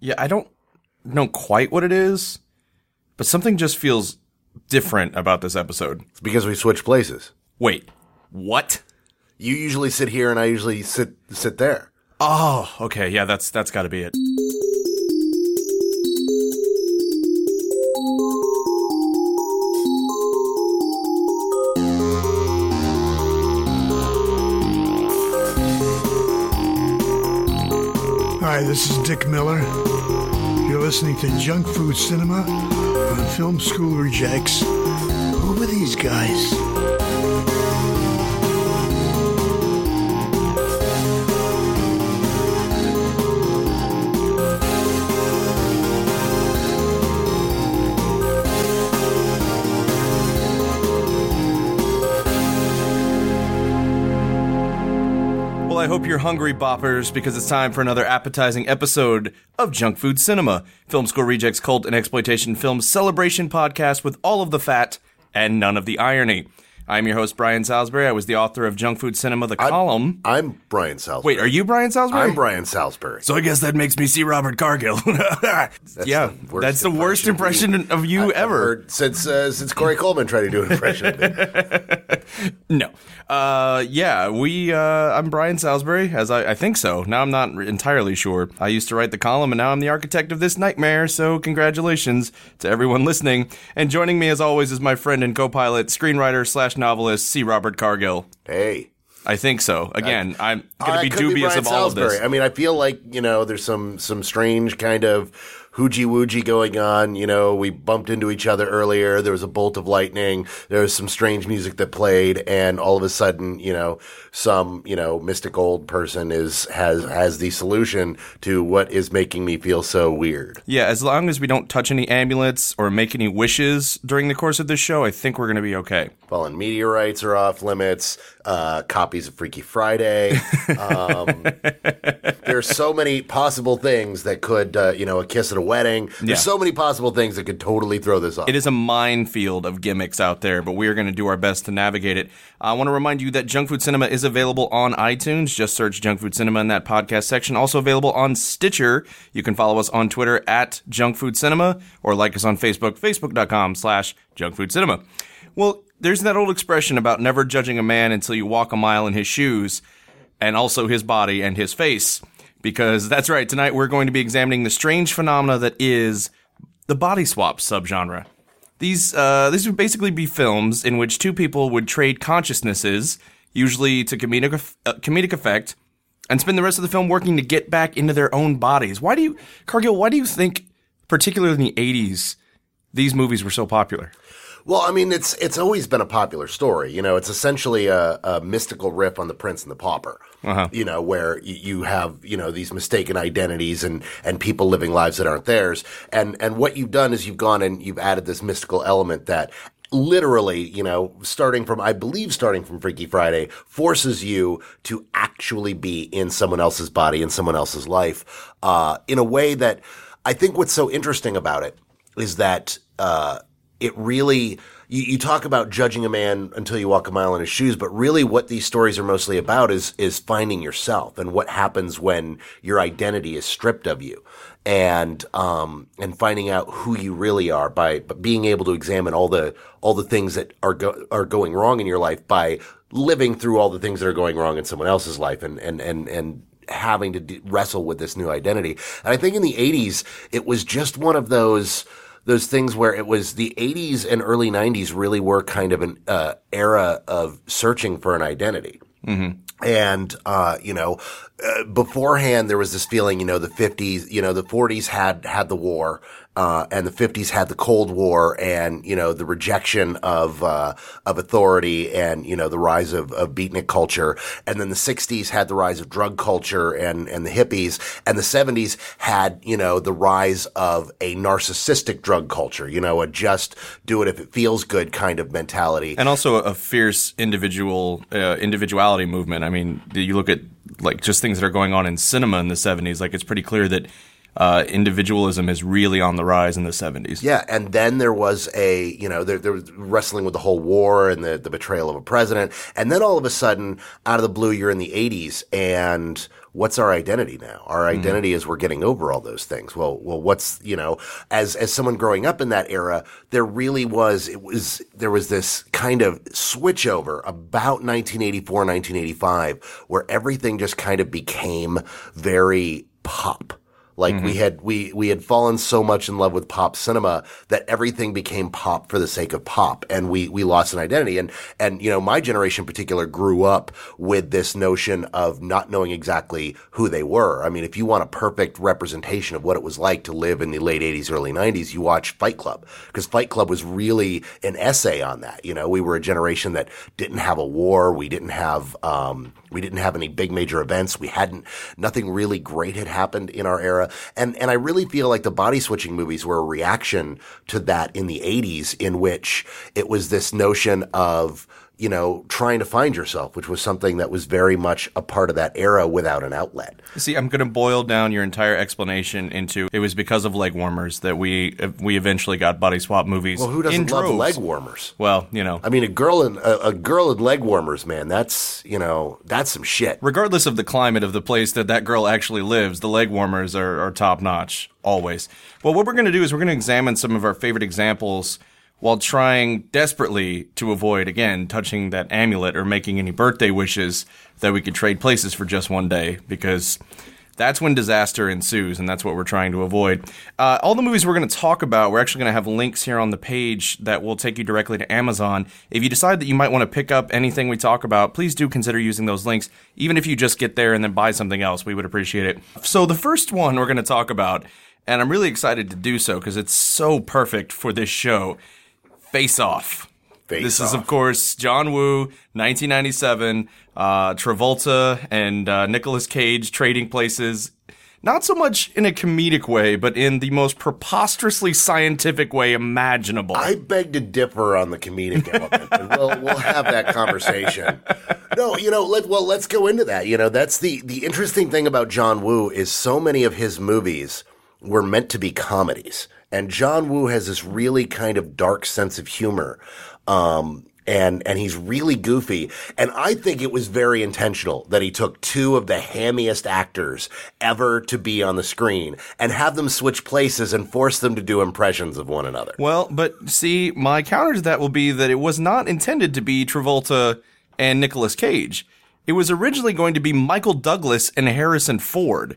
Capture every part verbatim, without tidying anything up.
Yeah, I don't know quite what it is, but something just feels different about this episode. It's because we switched places. Wait, what? You usually sit here and I usually sit sit there. Oh, okay. Yeah, that's that's got to be it. Hi, this is Dick Miller. You're listening to Junk Food Cinema on Film School Rejects. Who are these guys? I hope you're hungry, boppers, because it's time for another appetizing episode of Junk Food Cinema, Film School Rejects Cult and Exploitation Film Celebration Podcast with all of the fat and none of the irony. I'm your host, Brian Salisbury. I was the author of Junk Food Cinema, the I'm, column. I'm Brian Salisbury. Wait, are you Brian Salisbury? I'm Brian Salisbury. So I guess that makes me C. Robert Cargill. that's yeah, the that's the worst impression of, of you I've ever. Heard since uh, since Corey Coleman tried to do an impression of me. No. Uh, yeah, we, uh, I'm Brian Salisbury, as I, I think so. Now I'm not entirely sure. I used to write the column, and now I'm the architect of this nightmare, so congratulations to everyone listening. And joining me, as always, is my friend and co-pilot, screenwriter slash novelist, C. Robert Cargill. Hey. I think so. Again, I, I'm going to be could dubious be of all Salisbury. of this. I mean, I feel like, you know, there's some, some strange kind of hoogie-woogie going on. You know, we bumped into each other earlier. There was a bolt of lightning. There was some strange music that played. And all of a sudden, you know, some, you know, mystic old person is has has the solution to what is making me feel so weird. Yeah, as long as we don't touch any amulets or make any wishes during the course of this show, I think we're going to be okay. Fallen meteorites are off limits. Uh, copies of Freaky Friday. Um, there's so many possible things that could, uh, you know, a kiss at a wedding. There's Yeah. so many possible things that could totally throw this off. It is a minefield of gimmicks out there, but we are going to do our best to navigate it. I want to remind you that Junk Food Cinema is available on iTunes. Just search Junk Food Cinema in that podcast section. Also available on Stitcher. You can follow us on Twitter at Junk Food Cinema or like us on Facebook, facebook.com slash Junk Food Cinema. Well, there's that old expression about never judging a man until you walk a mile in his shoes, and also his body and his face. Because that's right, tonight we're going to be examining the strange phenomena that is the body swap subgenre. These uh, these would basically be films in which two people would trade consciousnesses, usually to comedic uh, comedic effect, and spend the rest of the film working to get back into their own bodies. Why do you, Cargill, why do you think, particularly in the eighties, these movies were so popular? Well, I mean, it's it's always been a popular story. You know, it's essentially a, a mystical riff on The Prince and the Pauper. Uh-huh. You know, where you, you have, you know, these mistaken identities and, and people living lives that aren't theirs. And and what you've done is you've gone and you've added this mystical element that literally, you know, starting from, I believe starting from Freaky Friday, forces you to actually be in someone else's body, in someone else's life, uh, in a way that I think what's so interesting about it is that uh it really, you, you talk about judging a man until you walk a mile in his shoes, but really what these stories are mostly about is is finding yourself and what happens when your identity is stripped of you, and um and finding out who you really are by, by being able to examine all the all the things that are go, are going wrong in your life by living through all the things that are going wrong in someone else's life, and and and and having to d- wrestle with this new identity. And I think in the eighties it was just one of those. Those things where it was the eighties and early nineties really were kind of an uh, era of searching for an identity. Mm-hmm. And, uh, you know, uh, beforehand there was this feeling, you know, the fifties, you know, the forties had, had the war, uh, and the fifties had the Cold War and, you know, the rejection of, uh, of authority and, you know, the rise of, of beatnik culture. And then the sixties had the rise of drug culture and, and the hippies. And the seventies had, you know, the rise of a narcissistic drug culture, you know, a just do it if it feels good kind of mentality. And also a fierce individual, uh, individuality movement. I mean, you look at like just things that are going on in cinema in the seventies, like it's pretty clear that uh, individualism is really on the rise in the seventies. Yeah, and then there was a, you know, there, there was wrestling with the whole war and the, the betrayal of a president. And then all of a sudden, out of the blue, you're in the eighties, and what's our identity now? Our identity mm. is we're getting over all those things. Well, well, what's, you know, as, as someone growing up in that era, there really was, it was, there was this kind of switch over about nineteen eighty-four, nineteen eighty-five, where everything just kind of became very pop. Like mm-hmm. we had, we, we had fallen so much in love with pop cinema that everything became pop for the sake of pop. And we, we lost an identity. And, and, you know, my generation in particular grew up with this notion of not knowing exactly who they were. I mean, if you want a perfect representation of what it was like to live in the late eighties, early nineties, you watch Fight Club, because Fight Club was really an essay on that. You know, we were a generation that didn't have a war. We didn't have, um, we didn't have any big major events. We hadn't, nothing really great had happened in our era. And, and I really feel like the body switching movies were a reaction to that in the eighties, in which it was this notion of, you know, trying to find yourself, which was something that was very much a part of that era without an outlet. See, I'm going to boil down your entire explanation into it was because of leg warmers that we we eventually got body swap movies. Well, who doesn't in love droves. leg warmers? Well, you know. I mean, a girl in a, a girl in leg warmers, man, that's, you know, that's some shit. Regardless of the climate of the place that that girl actually lives, the leg warmers are, are top notch, always. Well, what we're going to do is we're going to examine some of our favorite examples while trying desperately to avoid, again, touching that amulet or making any birthday wishes that we could trade places for just one day, because that's when disaster ensues, and that's what we're trying to avoid. Uh, all the movies we're going to talk about, we're actually going to have links here on the page that will take you directly to Amazon. If you decide that you might want to pick up anything we talk about, please do consider using those links. Even if you just get there and then buy something else, we would appreciate it. So the first one we're going to talk about, and I'm really excited to do so because it's so perfect for this show, Face Off. Face this off. is, of course, John Woo, nineteen ninety-seven, uh, Travolta and uh, Nicolas Cage trading places, not so much in a comedic way, but in the most preposterously scientific way imaginable. I beg to differ on the comedic element, and we'll, we'll have that conversation. No, you know, let, well, let's go into that. You know, that's the, the interesting thing about John Woo is so many of his movies were meant to be comedies. And John Woo has this really kind of dark sense of humor. Um, and, and he's really goofy. And I think it was very intentional that he took two of the hammiest actors ever to be on the screen and have them switch places and force them to do impressions of one another. Well, but see, my counter to that will be that it was not intended to be Travolta and Nicolas Cage. It was originally going to be Michael Douglas and Harrison Ford.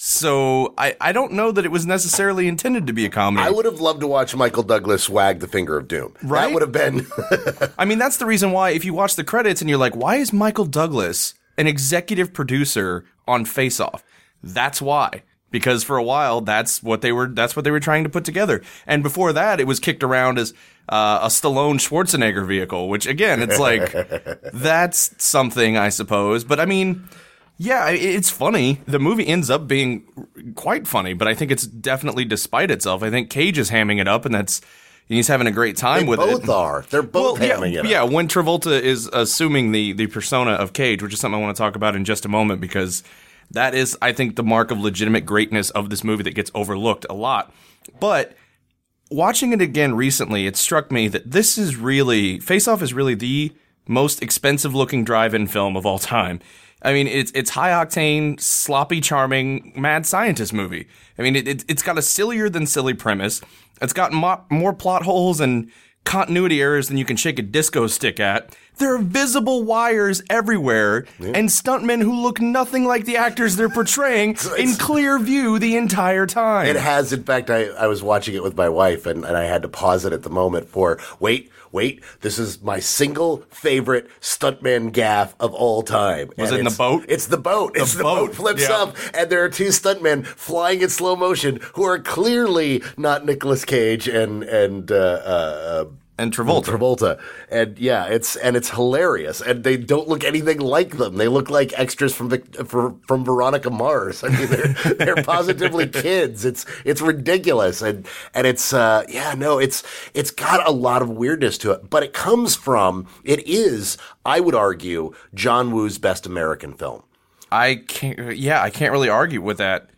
So I, I don't know that it was necessarily intended to be a comedy. I would have loved to watch Michael Douglas wag the finger of doom. Right? That would have been... I mean, that's the reason why if you watch the credits and you're like, why is Michael Douglas an executive producer on Face Off? That's why. Because for a while, that's what they were that's what they were trying to put together. And before that, it was kicked around as uh, a Stallone Schwarzenegger vehicle, which again, it's like, that's something, I suppose. But I mean... Yeah, it's funny. The movie ends up being quite funny, but I think it's definitely despite itself. I think Cage is hamming it up, and that's he's having a great time they with both it. Both are. They're both well, hamming yeah, it up. Yeah, when Travolta is assuming the, the persona of Cage, which is something I want to talk about in just a moment, because that is, I think, the mark of legitimate greatness of this movie that gets overlooked a lot. But watching it again recently, it struck me that this is really, Face Off is really the most expensive-looking drive-in film of all time. I mean, it's it's high-octane, sloppy, charming, mad scientist movie. I mean, it, it, it's got a sillier than silly premise. It's got mo- more plot holes and continuity errors than you can shake a disco stick at. There are visible wires everywhere, yeah. and stuntmen who look nothing like the actors they're portraying in clear view the entire time. It has. In fact, I, I was watching it with my wife, and, and I had to pause it at the moment for, wait, wait, this is my single favorite stuntman gaffe of all time. Was and it in the boat? It's the boat. The it's the boat, boat flips yeah. up, and there are two stuntmen flying in slow motion who are clearly not Nicolas Cage and, and, uh, uh, And Travolta. Travolta. And yeah, it's and it's hilarious. And they don't look anything like them. They look like extras from from, from Veronica Mars. I mean, they're they're positively kids. It's it's ridiculous. And and it's uh yeah, no, it's it's got a lot of weirdness to it. But it comes from it is, I would argue, John Woo's best American film. I can't yeah, I can't really argue with that.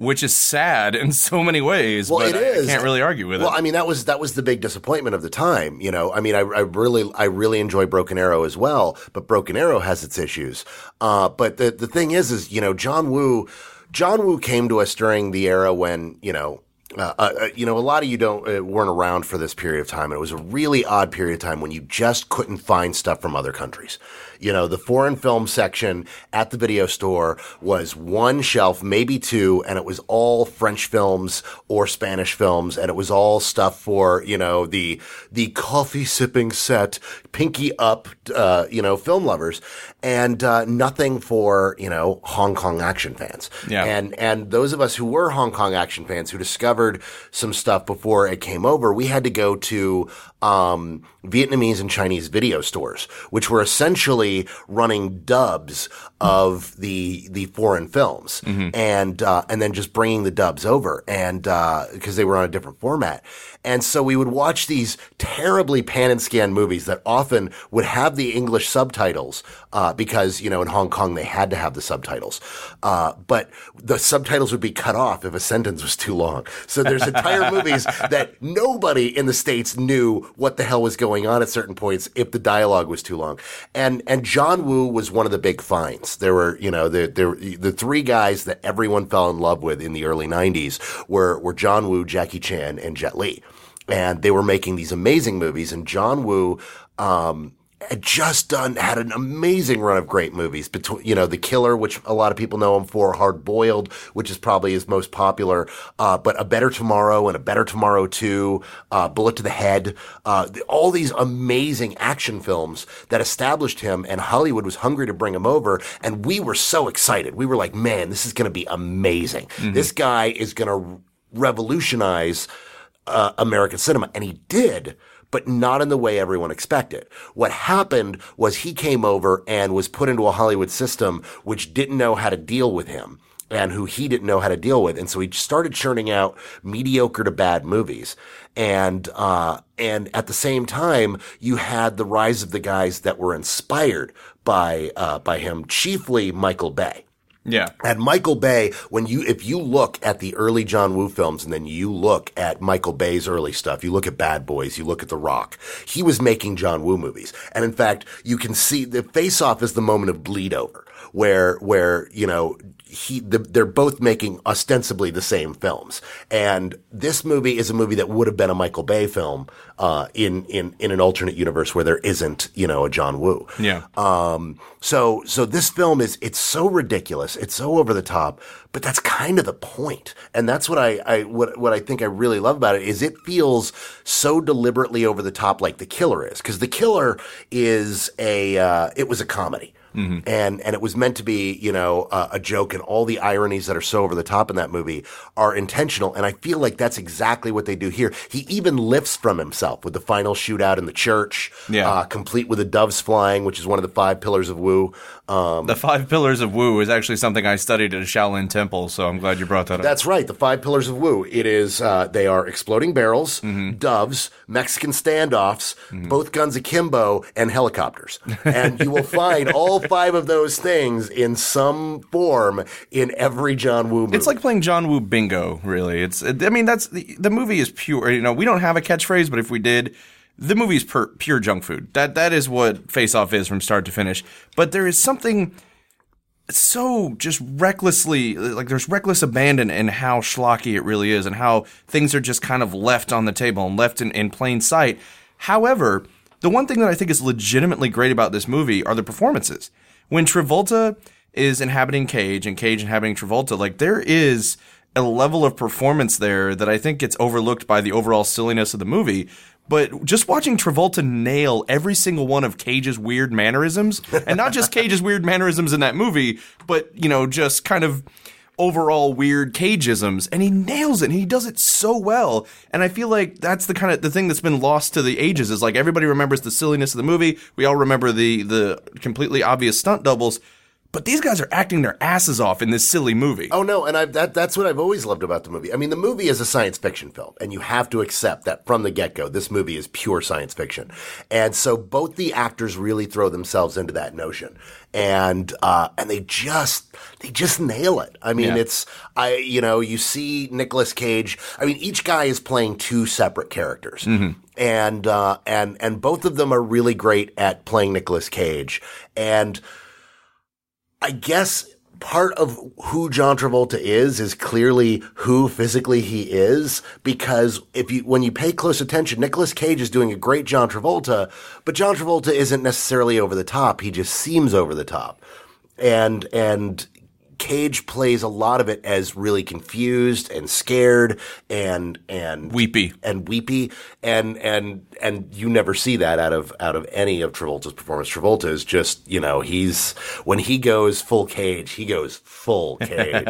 which is sad in so many ways. Well, but it is. I can't really argue with well, it. Well, I mean, that was that was the big disappointment of the time. You know, I mean, I, I really I really enjoy Broken Arrow as well, but Broken Arrow has its issues. Uh, but the the thing is, is you know, John Woo, John Woo came to us during the era when you know. Uh, uh, you know, a lot of you don't uh, weren't around for this period of time. And it was a really odd period of time when you just couldn't find stuff from other countries. You know, the foreign film section at the video store was one shelf, maybe two, and it was all French films or Spanish films, and it was all stuff for, you know, the the coffee sipping set, pinky up, uh, you know, film lovers, and uh, nothing for, you know, Hong Kong action fans. Yeah. And and those of us who were Hong Kong action fans who discovered some stuff before it came over, we had to go to um, Vietnamese and Chinese video stores, which were essentially running dubs of the the foreign films, mm-hmm. and uh, and then just bringing the dubs over, and because uh, they were on a different format. And so we would watch these terribly pan and scan movies that often would have the English subtitles uh, because, you know, in Hong Kong they had to have the subtitles. Uh, but the subtitles would be cut off if a sentence was too long. So there's entire movies that nobody in the States knew what the hell was going on at certain points if the dialogue was too long. And and John Woo was one of the big finds. There were, you know, the, the, the three guys that everyone fell in love with in the early nineties were, were John Woo, Jackie Chan, and Jet Li. And they were making these amazing movies, and John Woo um, had just done had an amazing run of great movies. Between, you know, The Killer, which a lot of people know him for, Hard Boiled, which is probably his most popular, uh, but A Better Tomorrow and A Better Tomorrow two, uh, Bullet to the Head, uh, all these amazing action films that established him, and Hollywood was hungry to bring him over, and we were so excited. We were like, man, this is going to be amazing. Mm-hmm. This guy is going to revolutionize Uh, American cinema. And he did, but not in the way everyone expected. What happened was he came over and was put into a Hollywood system which didn't know how to deal with him and who he didn't know how to deal with. And so he started churning out mediocre to bad movies. And, uh, and at the same time, you had the rise of the guys that were inspired by, uh, by him, chiefly Michael Bay. Yeah. And Michael Bay, when you, if you look at the early John Woo films and then you look at Michael Bay's early stuff, you look at Bad Boys, you look at The Rock, he was making John Woo movies. And in fact, you can see the Face Off is the moment of bleed over where, where, you know, he, the, they're both making ostensibly the same films. And this movie is a movie that would have been a Michael Bay film, uh, in, in, in an alternate universe where there isn't, you know, a John Woo. Yeah. Um, so, so this film is, it's so ridiculous. It's so over the top, but that's kind of the point. And that's what I, I, what, what I think I really love about it is it feels so deliberately over the top like The Killer is. Cause The Killer is a, uh, it was a comedy. Mm-hmm. And and it was meant to be, you know, uh, a joke, and all the ironies that are so over the top in that movie are intentional. And I feel like that's exactly what they do here. He even lifts from himself with the final shootout in the church, yeah. uh, complete with the doves flying, which is one of the five pillars of Woo. Um, the five pillars of Woo is actually something I studied at a Shaolin temple, so I'm glad you brought that up. That's right. The five pillars of Woo. It is, uh, they are exploding barrels, mm-hmm. doves, Mexican standoffs, mm-hmm. both guns akimbo, and helicopters. And you will find all five of those things in some form in every John Woo movie. It's like playing John Woo bingo, really. It's, I mean, that's the, the movie is pure. You know, we don't have a catchphrase, but if we did, the movie is pure, pure junk food. That that is what Face Off is from start to finish. But there is something so just recklessly, like there's reckless abandon in how schlocky it really is, and how things are just kind of left on the table and left in, in plain sight. However, the one thing that I think is legitimately great about this movie are the performances. When Travolta is inhabiting Cage and Cage inhabiting Travolta, like there is a level of performance there that I think gets overlooked by the overall silliness of the movie. But just watching Travolta nail every single one of Cage's weird mannerisms, and not just Cage's weird mannerisms in that movie, but, you know, just kind of overall weird Cageisms, and he nails it, and he does it so well. And I feel like that's the kind of the thing that's been lost to the ages, is like everybody remembers the silliness of the movie. We all remember the the completely obvious stunt doubles. but these guys are acting their asses off in this silly movie. Oh no, and I, that that's what I've always loved about the movie. I mean, the movie is a science fiction film, and you have to accept that from the get-go, this movie is pure science fiction. And so both the actors really throw themselves into that notion. And uh, and they just they just nail it. I mean, Yeah. it's I you know, you see Nicolas Cage. I mean, each guy is playing two separate characters. Mm-hmm. And uh, and and both of them are really great at playing Nicolas Cage. And I guess part of who John Travolta is is clearly who physically he is, because if you when you pay close attention, Nicolas Cage is doing a great John Travolta, but John Travolta isn't necessarily over the top. He just seems over the top. And and Cage plays a lot of it as really confused and scared and and Weepy. and weepy and and and you never see that out of out of any of Travolta's performance. Travolta is just, you know, he's when he goes full Cage, he goes full Cage.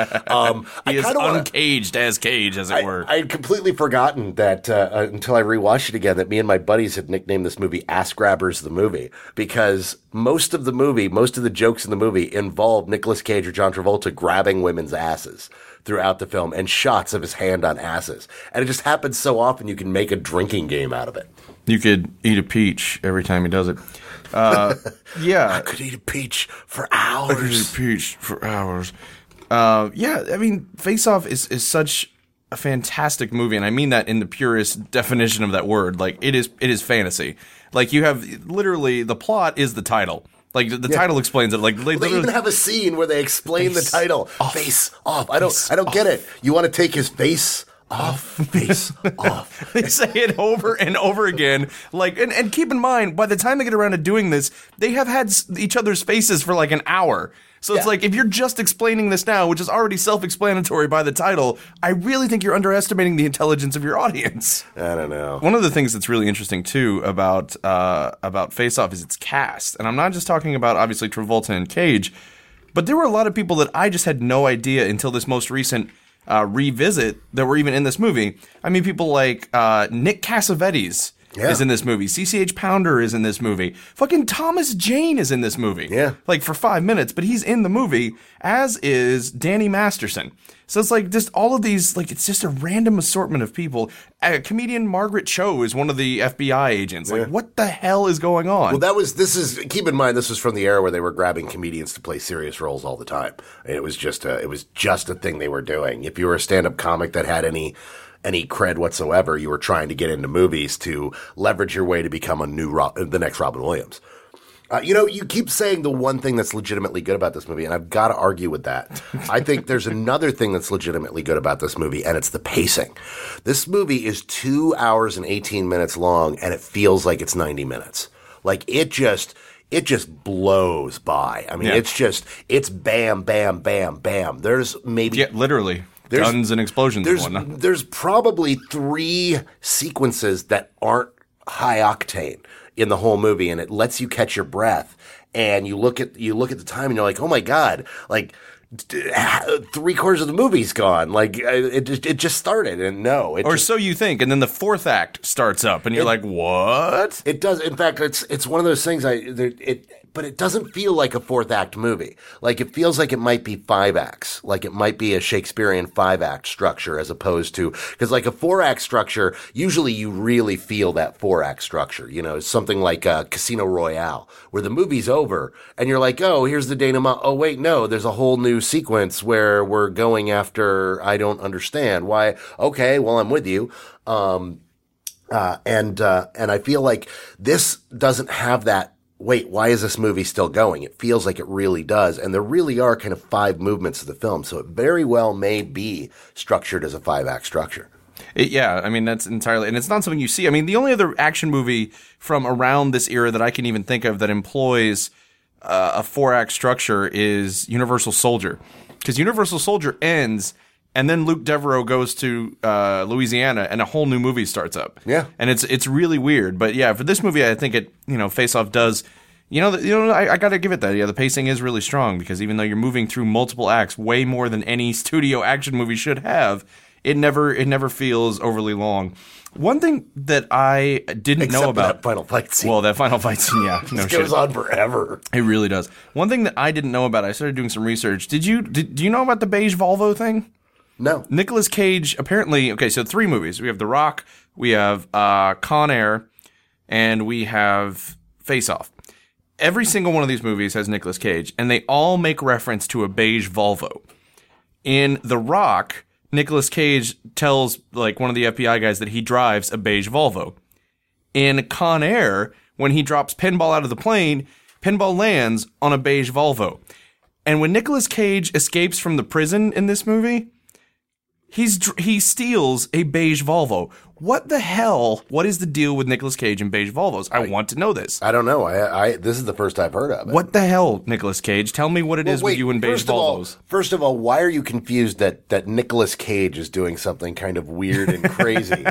um, He I is kinda wanna, uncaged as Cage, as it I, were. I had completely forgotten that uh, uh, until I rewatched it again, that me and my buddies had nicknamed this movie Ass Grabbers the Movie, because most of the movie, most of the jokes in the movie involve Nicolas Cage or John Travolta grabbing women's asses throughout the film and shots of his hand on asses. And it just happens so often you can make a drinking game out of it. You could eat a peach every time he does it. Uh, yeah. I could eat a peach for I could eat hours. a peach for hours. Uh, yeah, I mean, Face Off is, is such a fantastic movie, and I mean that in the purest definition of that word. Like, it is it is fantasy. Like, you have literally the plot is the title. Like, the, the Yeah. title explains it. Like, they They literally- even have a scene where they explain Face the title. off. Face off. I don't Face I don't get off. it. You want to take his face off? Face off. They say it over and over again. Like, and, and keep in mind, by the time they get around to doing this, they have had s- each other's faces for like an hour. So it's Yeah. like, if you're just explaining this now, which is already self-explanatory by the title, I really think you're underestimating the intelligence of your audience. I don't know. One of the things that's really interesting too about uh, about Face Off is its cast, and I'm not just talking about obviously Travolta and Cage, but there were a lot of people that I just had no idea until this most recent uh, revisit that were even in this movie. I mean, people like uh, Nick Cassavetes Yeah. is in this movie. C C H Pounder is in this movie. Fucking Thomas Jane is in this movie. Yeah. Like for five minutes, but he's in the movie, as is Danny Masterson. So it's like just all of these, like, it's just a random assortment of people. Uh, comedian Margaret Cho is one of the F B I agents. Like, Yeah. what the hell is going on? Well, that was, this is, keep in mind, this was from the era where they were grabbing comedians to play serious roles all the time. And it was just a, it was just a thing they were doing. If you were a stand-up comic that had any, any cred whatsoever, you were trying to get into movies to leverage your way to become a new, Rob, the next Robin Williams. Uh, you know, you keep saying the one thing that's legitimately good about this movie, and I've got to argue with that. I think there's another thing that's legitimately good about this movie, and it's the pacing. This movie is two hours and eighteen minutes long, and it feels like it's ninety minutes. Like, it just, it just blows by. I mean, Yeah. it's just, it's bam, bam, bam, bam. There's maybe... yeah, literally. There's- Guns and explosions and There's whatnot. there's probably three sequences that aren't high octane in the whole movie, and it lets you catch your breath. And you look at you look at the time, and you're like, oh my god, like d- three quarters of the movie's gone. Like uh, it just it just started, and no, it Or just, so you think, and then the fourth act starts up, and you're like, what? it does. In fact, it's it's one of those things. I there, it. But it doesn't feel like a fourth act movie. Like, it feels like it might be five acts. Like, it might be a Shakespearean five act structure as opposed to, because like a four act structure, usually you really feel that four act structure. You know, it's something like uh, Casino Royale, where the movie's over and you're like, oh, here's the denouement. Oh, wait, no, there's a whole new sequence where we're going after, I don't understand why. Okay, well, I'm with you. Um, uh, and, uh, and I feel like this doesn't have that. Wait, why is this movie still going? It feels like it really does. And there really are kind of five movements of the film. So it very well may be structured as a five act structure. It, yeah, I mean, that's entirely, and it's not something you see. I mean, the only other action movie from around this era that I can even think of that employs uh, a four act structure is Universal Soldier. Because Universal Soldier ends, and then Luke Devereaux goes to uh, Louisiana, and a whole new movie starts up. Yeah. And it's it's really weird. But yeah, for this movie, I think it, you know, Face Off does, you know, you know, I, I got to give it that. Yeah, the pacing is really strong, because even though you're moving through multiple acts, way more than any studio action movie should have, it never it never feels overly long. One thing that I didn't Except know about that final fight scene. Well, that final fight scene, yeah, no it shit. goes on forever. It really does. One thing that I didn't know about, I started doing some research. Did you did, do you know about the beige Volvo thing? No. Nicolas Cage apparently. Okay, so three movies. We have The Rock, we have uh, Con Air, and we have Face Off. Every single one of these movies has Nicolas Cage, and they all make reference to a beige Volvo. In The Rock, Nicolas Cage tells like one of the F B I guys that he drives a beige Volvo. In Con Air, when he drops Pinball out of the plane, Pinball lands on a beige Volvo. And when Nicolas Cage escapes from the prison in this movie, he's he steals a beige Volvo. What the hell? What is the deal with Nicolas Cage and beige Volvos? I, I want to know this. I don't know. I, I this is the first I've heard of it. What the hell, Nicolas Cage? Tell me what it well, is wait, with you and beige first of Volvos. All, first of all, why are you confused that that Nicolas Cage is doing something kind of weird and crazy?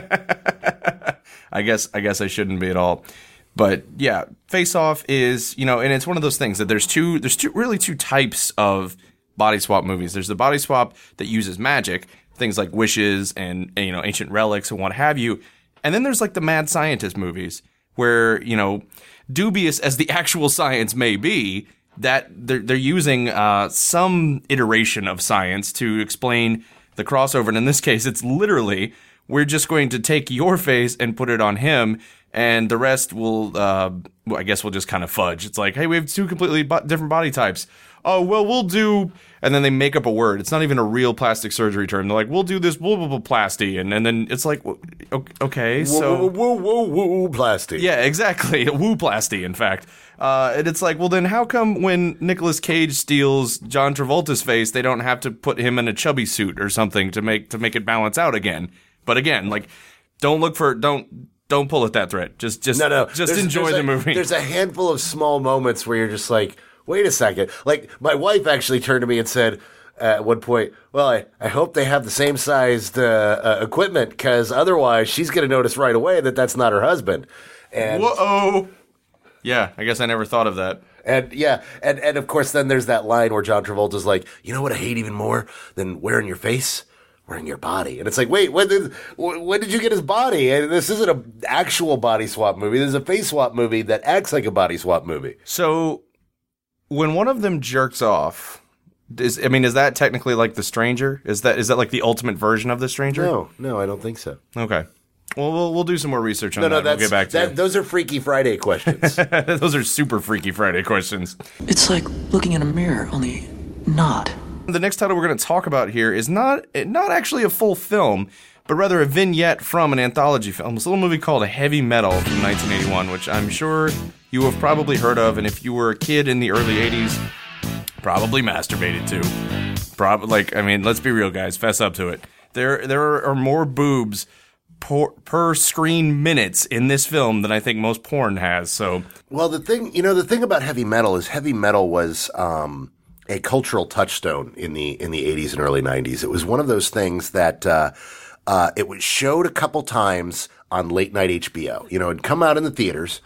I guess I guess I shouldn't be at all. But yeah, Face Off is, you know, and it's one of those things that there's two there's two really two types of body swap movies. There's the body swap that uses magic, things like wishes and, and you know, ancient relics and what have you. And then there's like the mad scientist movies where, you know, dubious as the actual science may be, that they're, they're using uh, some iteration of science to explain the crossover. And in this case, it's literally, we're just going to take your face and put it on him, and the rest will, uh, well, I guess we'll just kind of fudge. It's like, hey, we have two completely bo- different body types. Oh, well, we'll do, and then they make up a word. It's not even a real plastic surgery term. They're like, we'll do this woo woo plasty, and, and then it's like, okay, so. Woo woo woo woo plasty. Yeah, exactly. Woo plasty, in fact. Uh, and it's like, well, then how come when Nicolas Cage steals John Travolta's face, they don't have to put him in a chubby suit or something to make to make it balance out again? But again, like, don't look for, don't. Don't pull at that thread. Just, just, no, no. just there's, enjoy there's the a, movie. There's a handful of small moments where you're just like, wait a second. Like, my wife actually turned to me and said at one point, well, I, I hope they have the same sized uh, uh, equipment, because otherwise she's going to notice right away that that's not her husband. And whoa. Yeah, I guess I never thought of that. And yeah, and, and of course then there's that line where John Travolta's like, you know what I hate even more than wearing your face? Wearing your body. And it's like, wait, when did, when did you get his body? And this isn't an actual body swap movie. This is a face swap movie that acts like a body swap movie. So when one of them jerks off, is, I mean, is that technically like The Stranger? Is that is that like the ultimate version of The Stranger? No, no, I don't think so. Okay. Well, we'll, we'll do some more research on no, that. No, that's, we'll get back to that, you. Those are Freaky Friday questions. Those are super Freaky Friday questions. It's like looking in a mirror, only not. The next title we're going to talk about here is not not actually a full film, but rather a vignette from an anthology film. It's a little movie called Heavy Metal from nineteen eighty-one, which I'm sure you have probably heard of, and if you were a kid in the early eighties, probably masturbated to. Probably, like, I mean, let's be real, guys. Fess up to it. There, there are more boobs per, per screen minutes in this film than I think most porn has. So, well, the thing, you know, the thing about Heavy Metal is Heavy Metal was um, a cultural touchstone in the in the eighties and early nineties. It was one of those things that uh, uh, it was showed a couple times on late night H B O. You know, it'd come out in the theaters,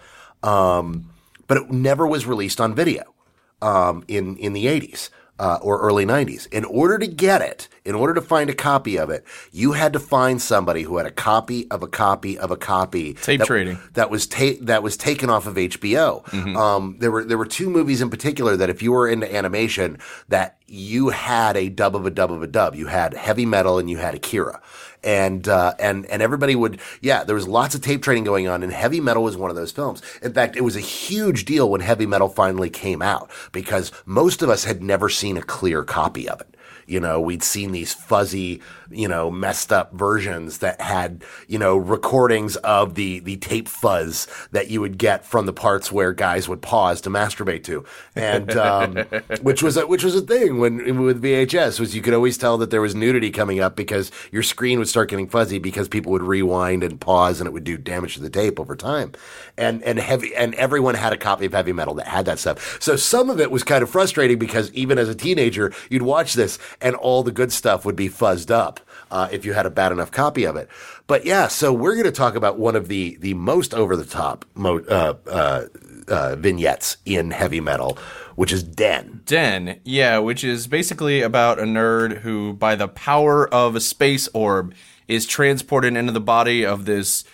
um, but it never was released on video um, in in the eighties. Uh, or early nineties. In order to get it, in order to find a copy of it, you had to find somebody who had a copy of a copy of a copy. Tape that, trading. That was ta- that was taken off of H B O. Mm-hmm. Um, there were there were two movies in particular that if you were into animation, that you had a dub of a dub of a dub. You had Heavy Metal and you had Akira. And, uh, and, and everybody would, yeah, there was lots of tape trading going on, and Heavy Metal was one of those films. In fact, it was a huge deal when Heavy Metal finally came out, because most of us had never seen a clear copy of it. You know, we'd seen these fuzzy, you know, messed up versions that had, you know, recordings of the, the tape fuzz that you would get from the parts where guys would pause to masturbate to. And, um, which was a, which was a thing when, with V H S, was you could always tell that there was nudity coming up because your screen would start getting fuzzy because people would rewind and pause and it would do damage to the tape over time. And, and heavy, and everyone had a copy of Heavy Metal that had that stuff. So some of it was kind of frustrating because even as a teenager, you'd watch this and all the good stuff would be fuzzed up uh, if you had a bad enough copy of it. But yeah, so we're going to talk about one of the, the most over-the-top mo- uh, uh, uh, vignettes in Heavy Metal, which is Den. Den, yeah, which is basically about a nerd who, by the power of a space orb, is transported into the body of this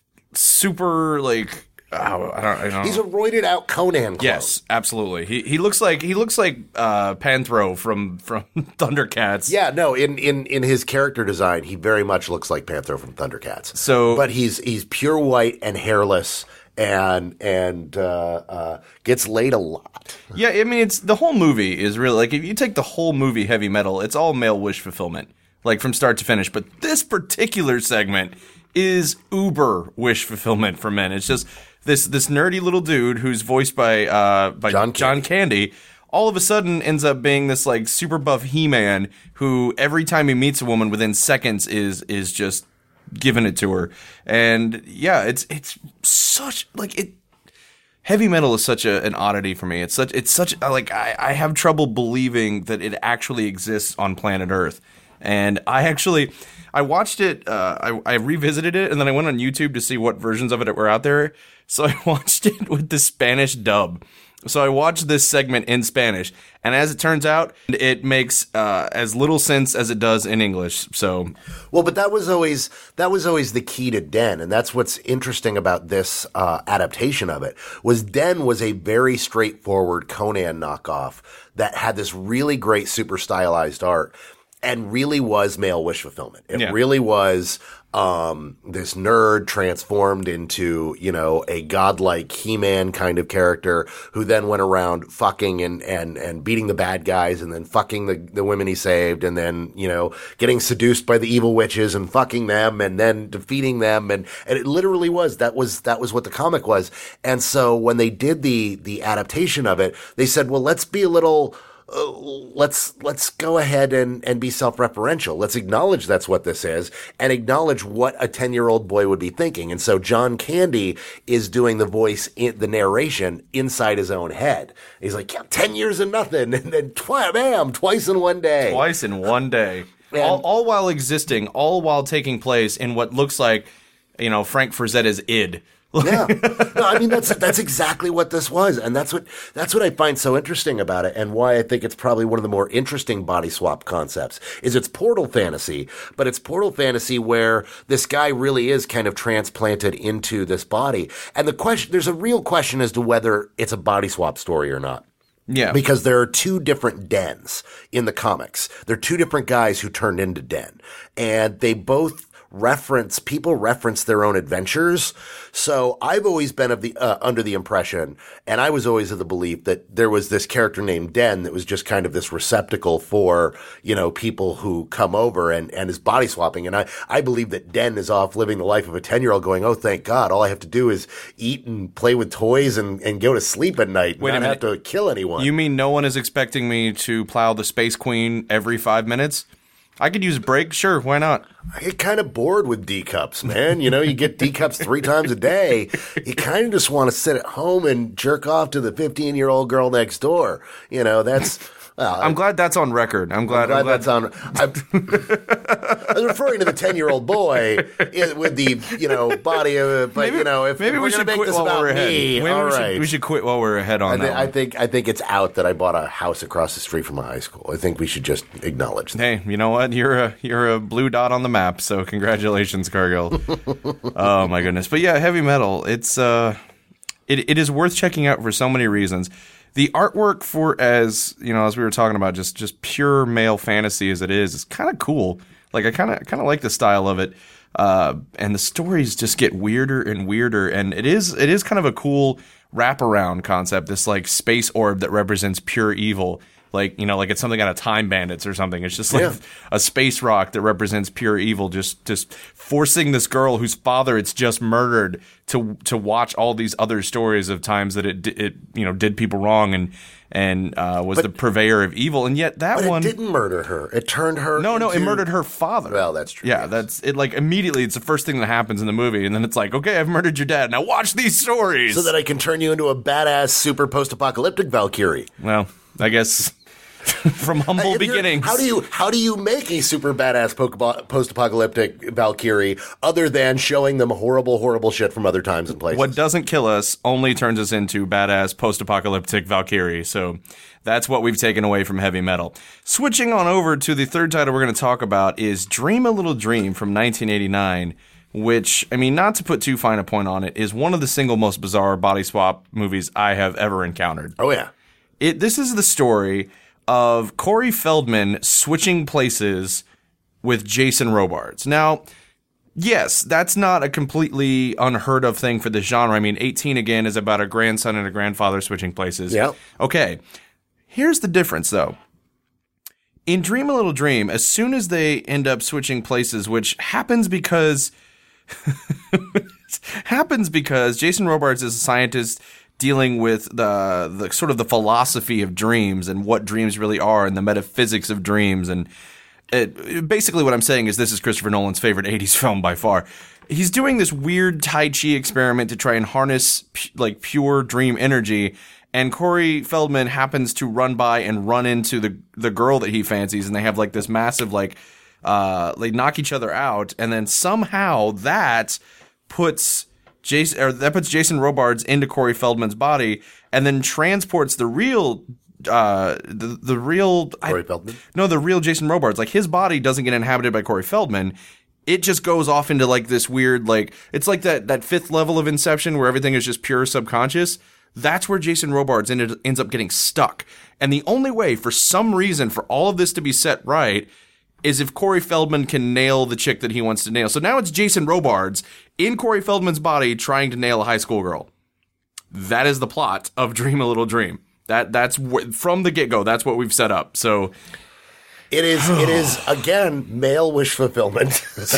super, like, oh, I don't, I don't He's a roided out Conan clone. Yes, absolutely. He he looks like he looks like uh, Panthro from from Thundercats. Yeah, no, in, in, in his character design, he very much looks like Panthro from Thundercats. So, but he's he's pure white and hairless and and uh, uh, gets laid a lot. Yeah, I mean, it's the whole movie is really like if you take the whole movie Heavy Metal, it's all male wish fulfillment, like from start to finish. But this particular segment is uber wish fulfillment for men. It's just this this nerdy little dude who's voiced by uh by John John Candy. All of a sudden ends up being this like super buff He-Man who every time he meets a woman within seconds is is just giving it to her. And yeah, it's it's such like it Heavy Metal is such a, an oddity for me. It's such it's such like I, I have trouble believing that it actually exists on planet Earth. And I actually I watched it, uh, I, I revisited it, and then I went on YouTube to see what versions of it were out there. So I watched it with the Spanish dub. So I watched this segment in Spanish, and as it turns out, it makes uh, as little sense as it does in English. So, well, but that was always that was always the key to Den, and that's what's interesting about this uh, adaptation of it. Was Den was a very straightforward Conan knockoff that had this really great, super stylized art. And really was male wish fulfillment. It yeah. really was um, this nerd transformed into, you know, a godlike He-Man kind of character who then went around fucking and, and, and beating the bad guys and then fucking the, the women he saved and then, you know, getting seduced by the evil witches and fucking them and then defeating them. And, and it literally was, that was, that was what the comic was. And so when they did the, the adaptation of it, they said, well, let's be a little, Uh, let's let's go ahead and, and be self-referential. Let's acknowledge that's what this is and acknowledge what a ten-year-old boy would be thinking. And so John Candy is doing the voice, in, the narration inside his own head. He's like, yeah, ten years and nothing. And then, twi- bam, twice in one day. Twice in one day. And, all, all while existing, all while taking place in what looks like, you know, Frank Frazetta's id. Yeah, no, I mean that's that's exactly what this was, and that's what that's what I find so interesting about it, and why I think it's probably one of the more interesting body swap concepts. Is it's portal fantasy, but it's portal fantasy where this guy really is kind of transplanted into this body, and the question there's a real question as to whether it's a body swap story or not. Yeah, because there are two different Dens in the comics. There are two different guys who turned into Den, and they both reference people reference their own adventures. So I've always been of the uh, under the impression, and I was always of the belief that there was this character named Den that was just kind of this receptacle for, you know, people who come over and, and is body swapping. And I, I believe that Den is off living the life of a ten-year-old going, oh, thank God, all I have to do is eat and play with toys and, and go to sleep at night and Wait not a have to kill anyone. You mean no one is expecting me to plow the Space Queen every five minutes? I could use a break. Sure, why not? I get kind of bored with D-cups, man. You know, you get D-cups three times a day. You kind of just want to sit at home and jerk off to the fifteen-year-old girl next door. You know, that's... Well, I'm glad that's on record. I'm glad, I'm glad, I'm glad that's on... I'm, I was referring to the ten-year-old boy in, with the, you know, body of it. But, maybe, you know, if, maybe if we we're should going to make quit this while about we're ahead. me, Maybe all we, right. should, we should quit while we're ahead on I, that th- one. I think I think it's out that I bought a house across the street from my high school. I think we should just acknowledge that. Hey, you know what? You're a you're a blue dot on the map, so congratulations, Cargill. Oh my goodness. But yeah, Heavy Metal, it's uh it it is worth checking out for so many reasons. The artwork for as, you know, as we were talking about, just just pure male fantasy as it is, is kind of cool. Like I kind of kind of like the style of it. Uh, and the stories just get weirder and weirder, and it is it is kind of a cool wraparound concept. This like space orb that represents pure evil, like you know, like it's something out of Time Bandits or something. It's just like Yeah. a space rock that represents pure evil, just just forcing this girl whose father it's just murdered to to watch all these other stories of times that it it you know did people wrong and and uh, was But- the purveyor of evil, and yet that But one it didn't murder her. It turned her no, no, it into- murdered her father. Well, that's true, Yeah, yes. that's it. Like immediately, it's the first thing that happens in the movie, and then it's like, okay, I've murdered your dad. Now watch these stories. So that I can turn you into a badass super post-apocalyptic Valkyrie. well, I guess from humble beginnings. How do you how do you make a super badass post-apocalyptic Valkyrie other than showing them horrible, horrible shit from other times and places? What doesn't kill us only turns us into badass post-apocalyptic Valkyrie. So that's what we've taken away from heavy metal. Switching on over to the third title we're going to talk about is Dream a Little Dream from nineteen eighty-nine, which, I mean, not to put too fine a point on it, is one of the single most bizarre body swap movies I have ever encountered. Oh, yeah. It, this is the story of Corey Feldman switching places with Jason Robards. Now, yes, that's not a completely unheard of thing for this genre. I mean, eighteen again is about a grandson and a grandfather switching places. Yeah. Okay. Here's the difference, though. In Dream a Little Dream, as soon as they end up switching places, which happens because happens because Jason Robards is a scientist dealing with the the sort of the philosophy of dreams and what dreams really are and the metaphysics of dreams. And it, basically what I'm saying is this is Christopher Nolan's favorite eighties film by far. He's doing this weird Tai Chi experiment to try and harness pu- like pure dream energy. And Corey Feldman happens to run by and run into the the girl that he fancies, and they have like this massive like uh they knock each other out, and then somehow that puts Jason or that puts Jason Robards into Corey Feldman's body, and then transports the real uh the the real Corey I, Feldman? No, the real Jason Robards. Like his body doesn't get inhabited by Corey Feldman. It just goes off into like this weird like it's like that that fifth level of Inception where everything is just pure subconscious. That's where Jason Robards ended, ends up getting stuck. And the only way, for some reason, for all of this to be set right is if Corey Feldman can nail the chick that he wants to nail. So now it's Jason Robards in Corey Feldman's body trying to nail a high school girl. That is the plot of Dream a Little Dream. That That's wh- from the get-go. That's what we've set up. So It is, it is again, male wish fulfillment.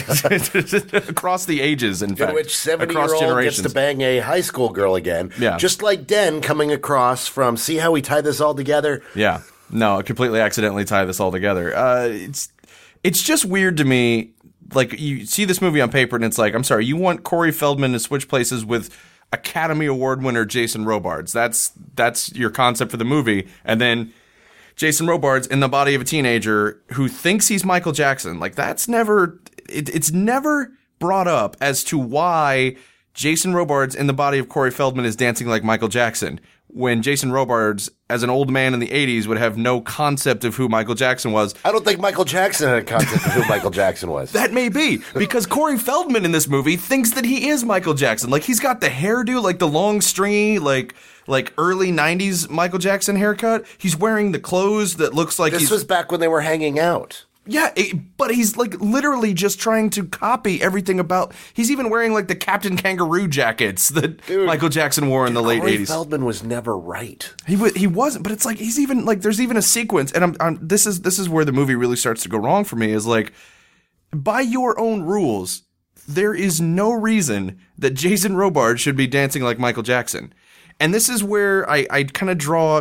Across the ages, in fact. In which seventy-year-old gets to bang a high school girl again. Yeah. Just like Den coming across from, see how we tie this all together? Yeah. No, I completely accidentally tie this all together. Uh, it's it's just weird to me. Like, you see this movie on paper, and it's like, I'm sorry, you want Corey Feldman to switch places with Academy Award winner Jason Robards. That's That's your concept for the movie. And then Jason Robards in the body of a teenager who thinks he's Michael Jackson. Like, that's never, it, it's never brought up as to why Jason Robards in the body of Corey Feldman is dancing like Michael Jackson, when Jason Robards, as an old man in the eighties, would have no concept of who Michael Jackson was. I don't think Michael Jackson had a concept of who Michael Jackson was. That may be, because Corey Feldman in this movie thinks that he is Michael Jackson. Like, he's got the hairdo, like the long, stringy, like... like early nineties Michael Jackson haircut. He's wearing the clothes that looks like this he's... was back when they were hanging out. Yeah, it, but he's like literally just trying to copy everything about... He's even wearing like the Captain Kangaroo jackets that Dude, Michael Jackson wore in the late Corey eighties. Feldman was never right. He w- he wasn't, but it's like he's even like there's even a sequence, and I'm, I'm this is this is where the movie really starts to go wrong for me. Is like, by your own rules, there is no reason that Jason Robards should be dancing like Michael Jackson. And this is where I, I kind of draw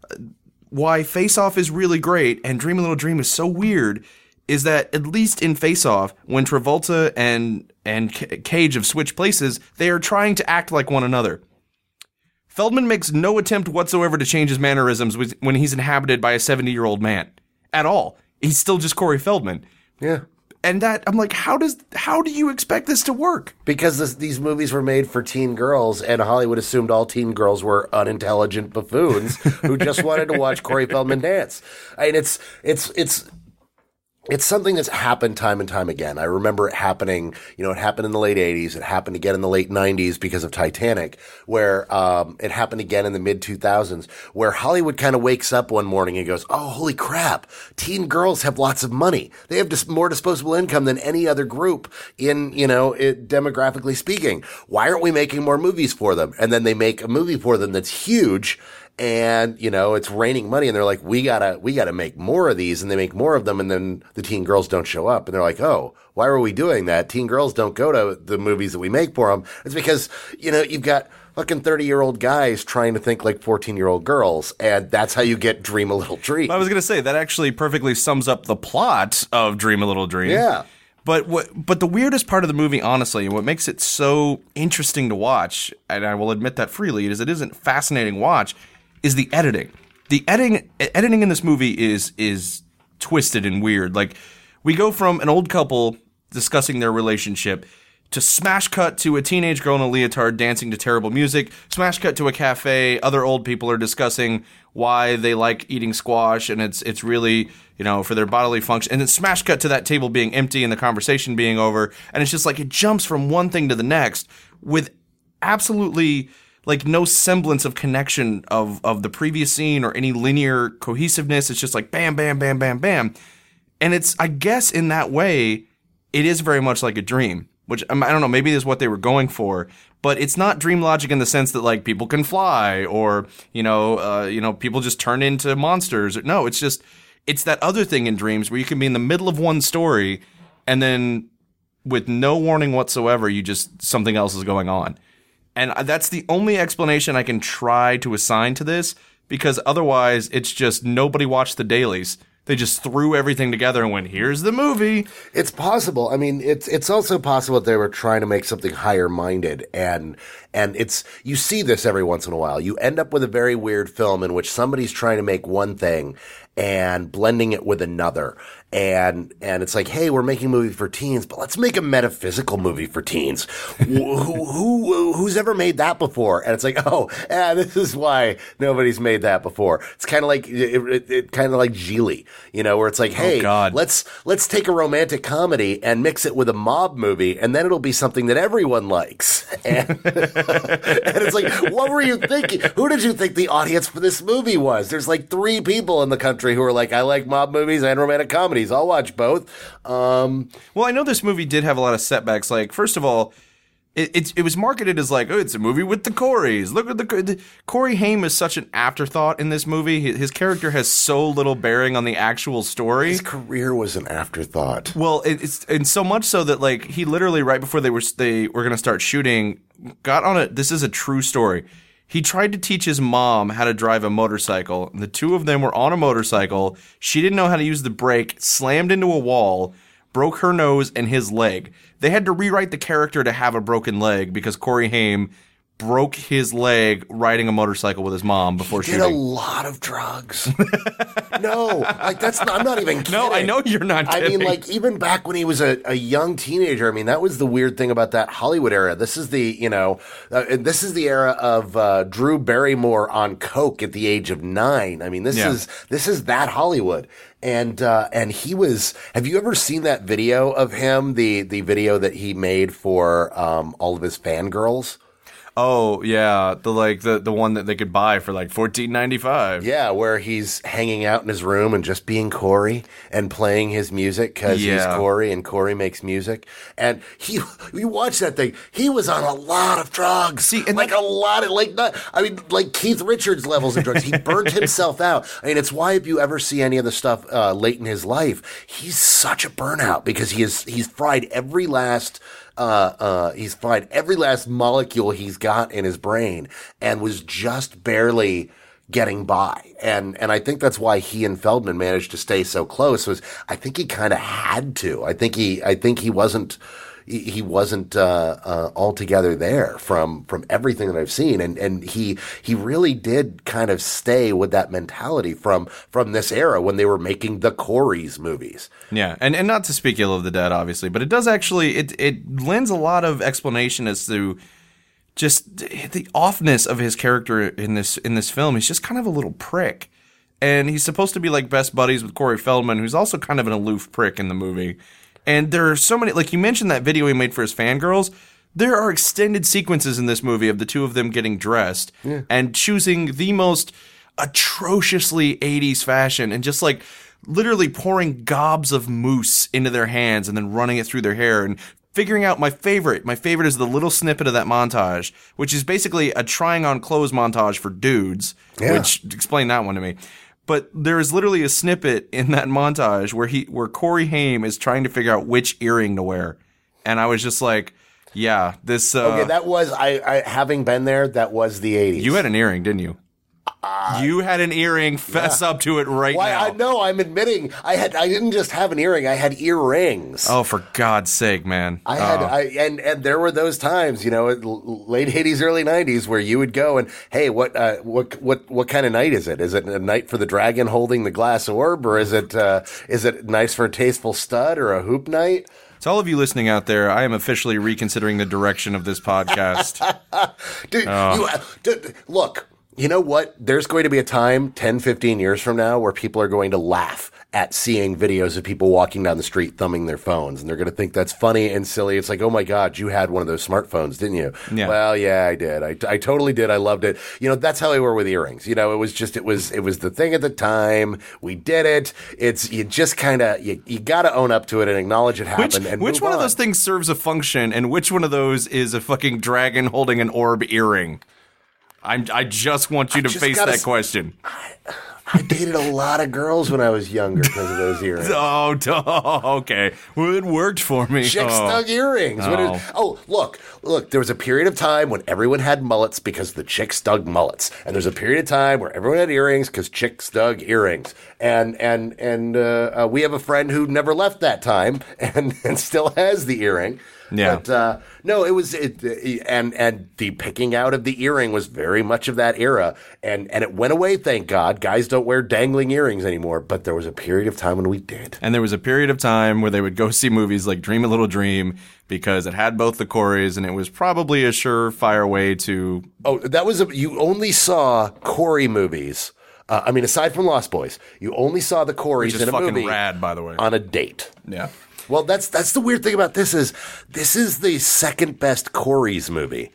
why Face Off is really great and Dream a Little Dream is so weird, is that at least in Face Off, when Travolta and, and C- Cage have switched places, they are trying to act like one another. Feldman makes no attempt whatsoever to change his mannerisms when he's inhabited by a seventy-year-old man. At all. He's still just Corey Feldman. Yeah. And that, I'm like, how does, how do you expect this to work? Because this, these movies were made for teen girls, and Hollywood assumed all teen girls were unintelligent buffoons who just wanted to watch Corey Feldman dance. I mean, it's, it's, it's, it's something that's happened time and time again. I remember it happening, you know, it happened in the late eighties. It happened again in the late nineties because of Titanic, where um, it happened again in the mid two thousands, where Hollywood kind of wakes up one morning and goes, oh, holy crap, teen girls have lots of money. They have dis- more disposable income than any other group in, you know, it, demographically speaking. Why aren't we making more movies for them? And then they make a movie for them that's huge. And, you know, it's raining money, and they're like, we gotta, we gotta make more of these, and they make more of them, and then the teen girls don't show up. And they're like, oh, why are we doing that? Teen girls don't go to the movies that we make for them. It's because, you know, you've got fucking thirty-year-old guys trying to think like fourteen-year-old girls, and that's how you get Dream a Little Dream. I was gonna say, that actually perfectly sums up the plot of Dream a Little Dream. Yeah. But what? But the weirdest part of the movie, honestly, and what makes it so interesting to watch, and I will admit that freely, is it is a fascinating watch, is the editing. the editing editing in this movie is is twisted and weird. Like, we go from an old couple discussing their relationship to smash cut to a teenage girl in a leotard dancing to terrible music, smash cut to a cafe, other old people are discussing why they like eating squash, and it's it's really, you know, for their bodily function, and then smash cut to that table being empty and the conversation being over, and it's just like it jumps from one thing to the next with absolutely like no semblance of connection of of the previous scene or any linear cohesiveness. It's just like bam, bam, bam, bam, bam. And it's, I guess in that way, it is very much like a dream. Which, I don't know, maybe is what they were going for, but it's not dream logic in the sense that, like, people can fly or, you know, uh, you know, people just turn into monsters. No, it's just, it's that other thing in dreams where you can be in the middle of one story and then with no warning whatsoever, you just, something else is going on. And that's the only explanation I can try to assign to this, because otherwise it's just nobody watched the dailies. They just threw everything together and went, here's the movie. It's possible. I mean, it's it's also possible that they were trying to make something higher-minded. And and it's you see this every once in a while. You end up with a very weird film in which somebody's trying to make one thing and blending it with another. And and it's like, hey, we're making a movie for teens, but let's make a metaphysical movie for teens. who, who Who's ever made that before? And it's like, oh, yeah, this is why nobody's made that before. It's kind of like it, it, it kind of like Geely, you know, where it's like, hey, oh, God. let's let's take a romantic comedy and mix it with a mob movie, and then it'll be something that everyone likes. And, and it's like, what were you thinking? Who did you think the audience for this movie was? There's like three people in the country who are like, I like mob movies and romantic comedies. I'll watch both. Um, well, I know this movie did have a lot of setbacks. Like, first of all, it it, it was marketed as like, oh, it's a movie with the Coreys. Look at the, the Corey Haim is such an afterthought in this movie. His, his character has so little bearing on the actual story. His career was an afterthought. Well, it, it's and so much so that like he literally right before they were they were going to start shooting, got on a. This is a true story. He tried to teach his mom how to drive a motorcycle. And the two of them were on a motorcycle. She didn't know how to use the brake, slammed into a wall, broke her nose and his leg. They had to rewrite the character to have a broken leg because Corey Haim broke his leg riding a motorcycle with his mom before he shooting. Did a lot of drugs. No, like that's not, I'm not even kidding. No, I know you're not kidding. I mean, like even back when he was a, a young teenager. I mean, that was the weird thing about that Hollywood era. This is the you know, uh, this is the era of uh, Drew Barrymore on coke at the age of nine. I mean, this yeah. is this is that Hollywood. And uh, and he was. Have you ever seen that video of him? The the video that he made for um, all of his fangirls. Oh yeah, the like the, the one that they could buy for like fourteen ninety five. Yeah, where he's hanging out in his room and just being Corey and playing his music because yeah. he's Corey and Corey makes music. And he, you watch that thing. He was on a lot of drugs. See, and like that, a lot of like not. I mean, like Keith Richards levels of drugs. He burnt himself out. I mean, it's why if you ever see any of the stuff uh, late in his life, he's such a burnout because he is he's fried every last. Uh, uh, he's fried every last molecule he's got in his brain and was just barely getting by. And, and I think that's why he and Feldman managed to stay so close was I think he kind of had to. I think he, I think he wasn't, he, he wasn't, uh, uh, altogether there from, from everything that I've seen. And, and he, he really did kind of stay with that mentality from, from this era when they were making the Coreys movies. Yeah. And, and not to speak ill of the dead, obviously, but it does actually, it, it lends a lot of explanation as to just the offness of his character in this, in this film. He's just kind of a little prick. And he's supposed to be like best buddies with Corey Feldman, who's also kind of an aloof prick in the movie. And there are so many, like you mentioned that video he made for his fangirls. There are extended sequences in this movie of the two of them getting dressed yeah. and choosing the most atrociously eighties fashion and just like literally pouring gobs of mousse into their hands and then running it through their hair and figuring out my favorite. My favorite is the little snippet of that montage, which is basically a trying on clothes montage for dudes, yeah. which explain that one to me. But there is literally a snippet in that montage where he, where Corey Haim is trying to figure out which earring to wear, and I was just like, "Yeah, this." Uh, okay, that was I, I. Having been there, that was the eighties. You had an earring, didn't you? Uh, you had an earring. Fess yeah. up to it right Why, now. I know. I'm admitting. I had. I didn't just have an earring. I had earrings. Oh, for God's sake, man! I had. Oh. I and and there were those times, you know, late eighties, early nineties, where you would go and, hey, what uh, what what what kind of night is it? Is it a night for the dragon holding the glass orb, or is it uh, is it nice for a tasteful stud or a hoop night? To all of you listening out there, I am officially reconsidering the direction of this podcast. Dude, Oh. you, uh, dude, look, you know what? There's going to be a time ten, fifteen years from now where people are going to laugh at seeing videos of people walking down the street thumbing their phones. And they're going to think that's funny and silly. It's like, oh my God, you had one of those smartphones, didn't you? Yeah. Well, yeah, I did. I, I totally did. I loved it. You know, that's how we were with earrings. You know, it was just, it was, it was the thing at the time. We did it. It's, you just kind of, you, you got to own up to it and acknowledge it happened. Which, and which move one on. of those things serves a function, and which one of those is a fucking dragon holding an orb earring? I'm, I just want you to just face gotta that s- question. I dated a lot of girls when I was younger because of those earrings. Oh, duh, okay. Well, it worked for me. Chicks oh. dug earrings. What Oh. is- oh, look, look, there was a period of time when everyone had mullets because the chicks dug mullets. And there's a period of time where everyone had earrings because chicks dug earrings. And and and uh, uh, we have a friend who never left that time and, and still has the earring. Yeah. But uh, no, it was it, and and the picking out of the earring was very much of that era, and and it went away. Thank God, guys don't wear dangling earrings anymore. But there was a period of time when we did. And there was a period of time where they would go see movies like Dream a Little Dream because it had both the Coreys, and it was probably a surefire way to. Oh, that was a, you only saw Corey movies. Uh, I mean, aside from Lost Boys, you only saw the Coreys Which is in a fucking movie rad, by the way. on a date. Yeah. Well, that's that's the weird thing about this is this is the second best Coreys movie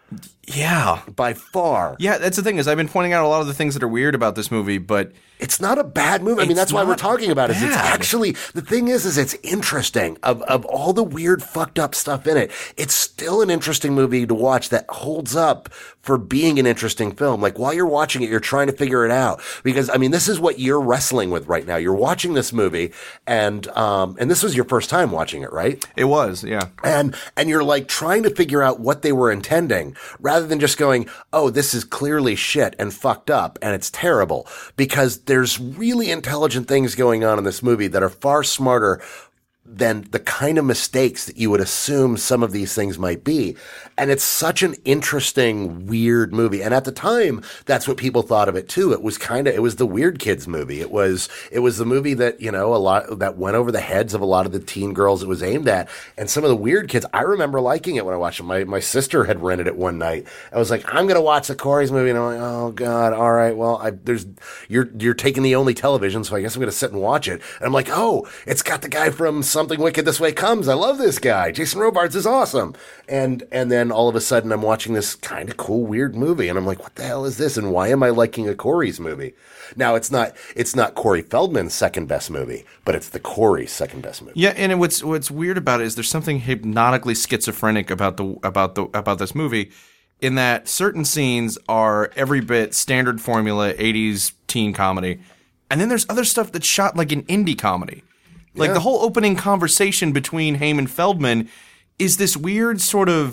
Yeah. by far. Yeah, that's the thing is I've been pointing out a lot of the things that are weird about this movie, but It's not a bad movie. I mean, It's that's why we're not talking about it. Is It's bad. actually, the thing is, is it's interesting. Of, of all the weird, fucked up stuff in it, it's still an interesting movie to watch that holds up for being an interesting film. Like, while you're watching it, you're trying to figure it out. Because, I mean, this is what you're wrestling with right now. You're watching this movie, and, um, and this was your first time watching it, right? it was, yeah. And, and you're like trying to figure out what they were intending rather than just going, oh, this is clearly shit and fucked up and it's terrible, because there's really intelligent things going on in this movie that are far smarter than the kind of mistakes that you would assume some of these things might be. And it's such an interesting, weird movie. And at the time, that's what people thought of it too. It was kind of, it was the weird kids movie. It was, it was the movie that, you know, a lot, that went over the heads of a lot of the teen girls it was aimed at. And some of the weird kids, I remember liking it when I watched it. My, my sister had rented it one night. I was like, I'm going to watch the Coreys movie. And I'm like, oh God, all right. Well, I, there's, you're, you're taking the only television. So I guess I'm going to sit and watch it. And I'm like, oh, it's got the guy from Something Wicked This Way Comes. I love this guy. Jason Robards is awesome. And, and then all of a sudden I'm watching this kind of cool, weird movie. And I'm like, what the hell is this? And why am I liking a Coreys movie? Now, it's not, it's not Corey Feldman's second best movie, but it's the Corey's second best movie. Yeah, and what's what's weird about it is there's something hypnotically schizophrenic about the about the about this movie, in that certain scenes are every bit standard formula eighties teen comedy, and then there's other stuff that's shot like an indie comedy. Like Yeah. the whole opening conversation between Haim and Feldman is this weird sort of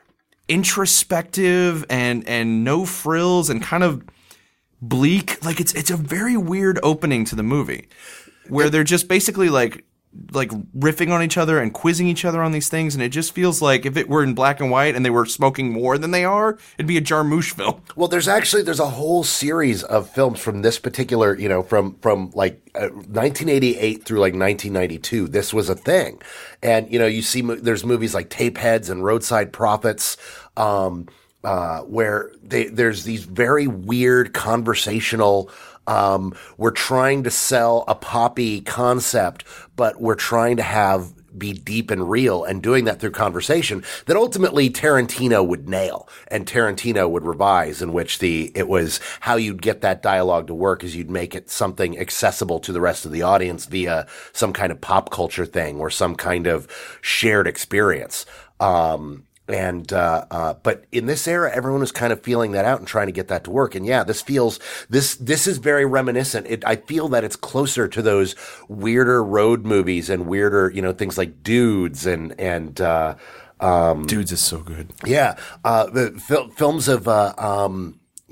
introspective and and no frills and kind of bleak. Like it's it's a very weird opening to the movie, where they're just basically like like riffing on each other and quizzing each other on these things, and it just feels like if it were in black and white and they were smoking more than they are, it'd be a Jarmusch film. Well, there's actually, there's a whole series of films from this particular, you know, from, from like uh, nineteen eighty-eight through like nineteen ninety-two. This was a thing. And, you know, you see, mo- there's movies like Tapeheads and Roadside Prophets, um, uh, where they, there's these very weird conversational, um, we're trying to sell a poppy concept, but we're trying to have be deep and real, and doing that through conversation that ultimately Tarantino would nail and Tarantino would revise, in which the, it was how you'd get that dialogue to work is you'd make it something accessible to the rest of the audience via some kind of pop culture thing or some kind of shared experience. Um, And, uh, uh, but in this era, everyone was kind of feeling that out and trying to get that to work. And yeah, this feels, this, this is very reminiscent. It, I feel that it's closer to those weirder road movies and weirder, you know, things like Dudes and, and, uh, um, Dudes is so good. yeah, uh, the fil- films of, uh, um,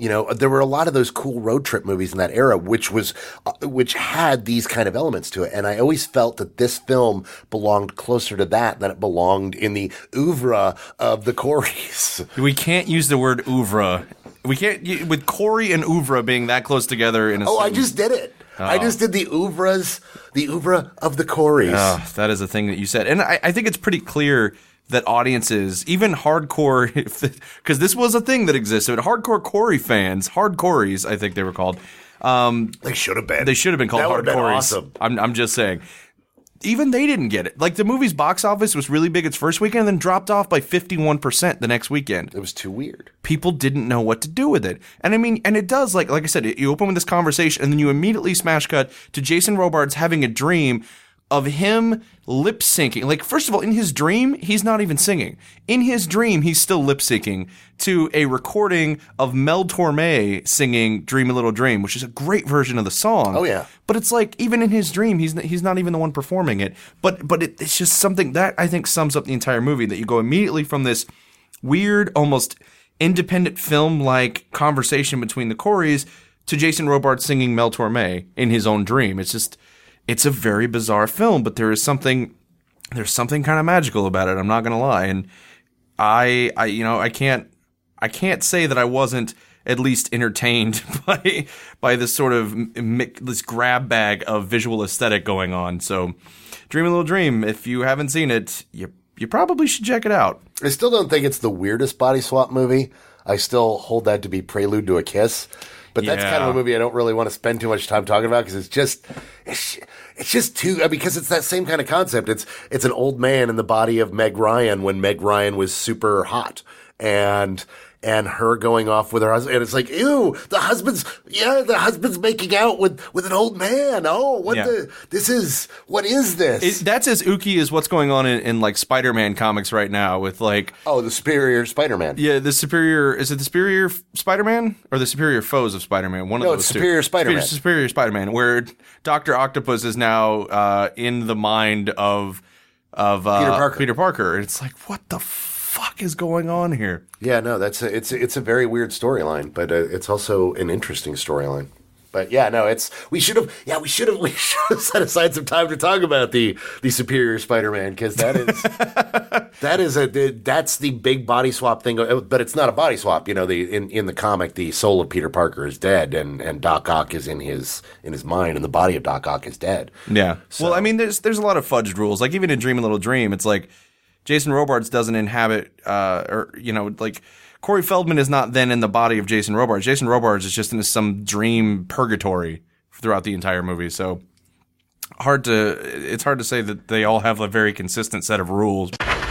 You know, there were a lot of those cool road trip movies in that era, which was, uh, which had these kind of elements to it. And I always felt that this film belonged closer to that than it belonged in the oeuvre of the Coreys. We can't use the word oeuvre. We can't, with Corey and oeuvre being that close together in a Oh, scene. I just did it. Oh. I just did the oeuvres, the oeuvre of the Coreys. Oh, that is a thing that you said. And I, I think it's pretty clear that audiences, even hardcore, because this was a thing that existed, hardcore Corey fans, hardcoreys, I think they were called. Um, they should have been. They should have been called that hardcoreys. Been awesome. I'm, I'm just saying. Even they didn't get it. Like, the movie's box office was really big its first weekend and then dropped off by fifty-one percent the next weekend. It was too weird. People didn't know what to do with it. And I mean, and it does, like like I said, you open with this conversation and then you immediately smash cut to Jason Robards having a dream of him lip syncing. Like, first of all, in his dream, he's not even singing. In his dream, he's still lip syncing to a recording of Mel Torme singing Dream a Little Dream, which is a great version of the song. Oh, yeah. But it's like, even in his dream, he's he's not even the one performing it. But but it, it's just something that I think sums up the entire movie, that you go immediately from this weird, almost independent film-like conversation between the Coreys to Jason Robards singing Mel Torme in his own dream. It's just, it's a very bizarre film, but there is something, there's something kind of magical about it. I'm not going to lie. And I, I, you know, I can't, I can't say that I wasn't at least entertained by, by this sort of, this grab bag of visual aesthetic going on. So Dream a Little Dream, if you haven't seen it, you, you probably should check it out. I still don't think it's the weirdest body swap movie. I still hold that to be Prelude to a Kiss. But that's Yeah. kind of a movie I don't really want to spend too much time talking about because it's just, it's, it's just too, I mean, because it's that same kind of concept. It's, it's an old man in the body of Meg Ryan when Meg Ryan was super hot. And, and her going off with her husband. And it's like, ew, the husband's, yeah, the husband's making out with, with an old man. Oh, what Yeah. the, this is, what is this? It, that's as ooky as what's going on in, in like Spider-Man comics right now with like, oh, the superior Spider-Man. yeah, the superior, is it the superior Spider-Man or the superior foes of Spider-Man? One No, of it's those two. Superior Spider-Man. Superior, superior Spider-Man, where Doctor Octopus is now uh, in the mind of of uh, Peter Parker. Peter Parker. And it's like, what the fuck is going on here? Yeah, no, that's a, it's it's a very weird storyline, but uh, it's also an interesting storyline. But yeah, no, it's we should have yeah we should have we should have set aside some time to talk about the the Superior Spider-Man because that is that is a that's the big body swap thing, but it's not a body swap. You know, the in, in the comic, the soul of Peter Parker is dead, and, and Doc Ock is in his in his mind, and the body of Doc Ock is dead. Yeah. So- Well, I mean, there's there's a lot of fudged rules. Like even in Dream a Little Dream, it's like Jason Robards doesn't inhabit, uh, or you know, like. Corey Feldman is not then in the body of Jason Robards. Jason Robards is just in some dream purgatory throughout the entire movie. So hard to it's hard to say that they all have a very consistent set of rules.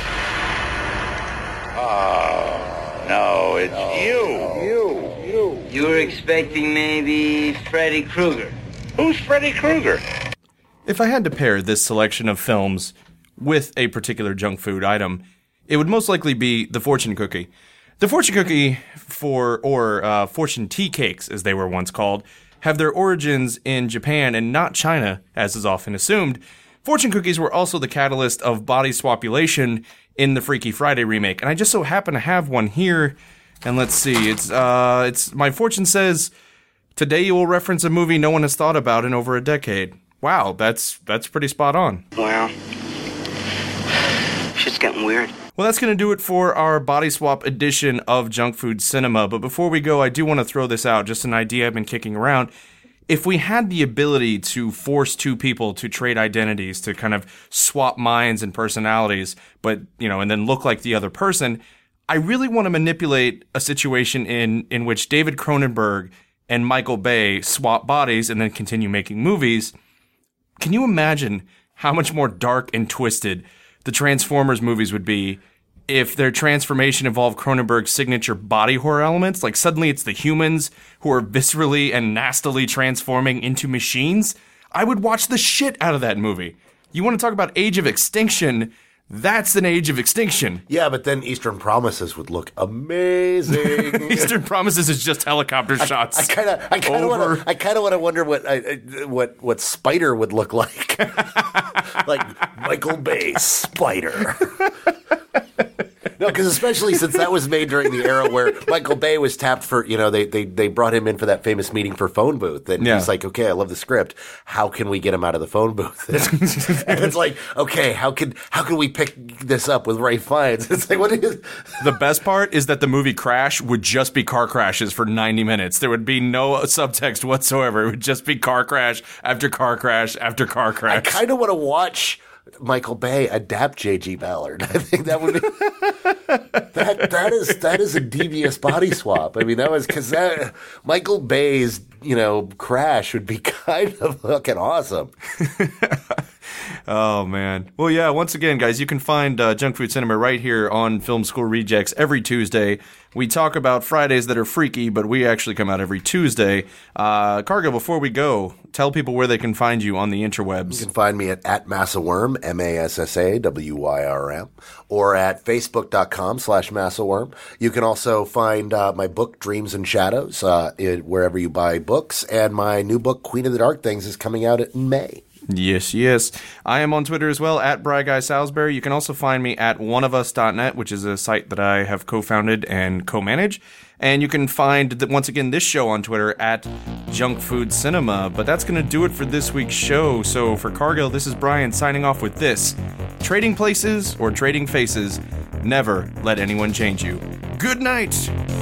Oh, no, it's you. You. You. You were expecting maybe Freddy Krueger. Who's Freddy Krueger? If I had to pair this selection of films with a particular junk food item, it would most likely be the fortune cookie. The fortune cookie, for or uh, fortune tea cakes, as they were once called, have their origins in Japan and not China, as is often assumed. Fortune cookies were also the catalyst of body swapulation in the Freaky Friday remake, and I just so happen to have one here. And let's see, it's uh, it's my fortune says, today you will reference a movie no one has thought about in over a decade. Wow, that's that's pretty spot on. Well, shit's getting weird. Well, that's going to do it for our body swap edition of Junk Food Cinema. But before we go, I do want to throw this out, just an idea I've been kicking around. If we had the ability to force two people to trade identities, to kind of swap minds and personalities, but, you know, and then look like the other person, I really want to manipulate a situation in, in which David Cronenberg and Michael Bay swap bodies and then continue making movies. Can you imagine how much more dark and twisted the Transformers movies would be if their transformation involved Cronenberg's signature body horror elements? Like suddenly it's the humans who are viscerally and nastily transforming into machines? I would watch the shit out of that movie. You want to talk about Age of Extinction? That's an Age of Extinction. Yeah, but then Eastern Promises would look amazing. Eastern Promises is just helicopter shots. I kind of, I kind of want to, I kind of want to wonder what, I, I- what, what Spider would look like, like Michael Bay Spider. No, because especially since that was made during the era where Michael Bay was tapped for, you know, they they, they brought him in for that famous meeting for Phone Booth. And Yeah. he's like, okay, I love the script. How can we get him out of the phone booth? And it's like, okay, how can how can we pick this up with Ray Fiennes? It's like, what is The best part is that the movie Crash would just be car crashes for ninety minutes. There would be no subtext whatsoever. It would just be car crash after car crash after car crash. I kind of want to watch Michael Bay adapt J G Ballard. I think that would be that that is that is a devious body swap. I mean, that was because that Michael Bay's, you know, Crash would be kind of fucking awesome. Oh, man. Well, yeah, once again, guys, you can find uh, Junk Food Cinema right here on Film School Rejects every Tuesday. We talk about Fridays that are freaky, but we actually come out every Tuesday. Uh, Cargill, before we go, tell people where they can find you on the interwebs. You can find me at, at Massaworm, M A S S A W Y R M, or at facebook.com slash Massaworm. You can also find uh, my book, Dreams and Shadows, uh, it, wherever you buy books, and my new book, Queen of the Dark Things, is coming out in May. Yes, yes. I am on Twitter as well, at Bry Guy Salisbury. You can also find me at one of us dot net, which is a site that I have co-founded and co-manage. And you can find, the, once again, this show on Twitter at Junk Food Cinema. But that's going to do it for this week's show. So for Cargill, this is Brian signing off with this. Trading places or trading faces, never let anyone change you. Good night!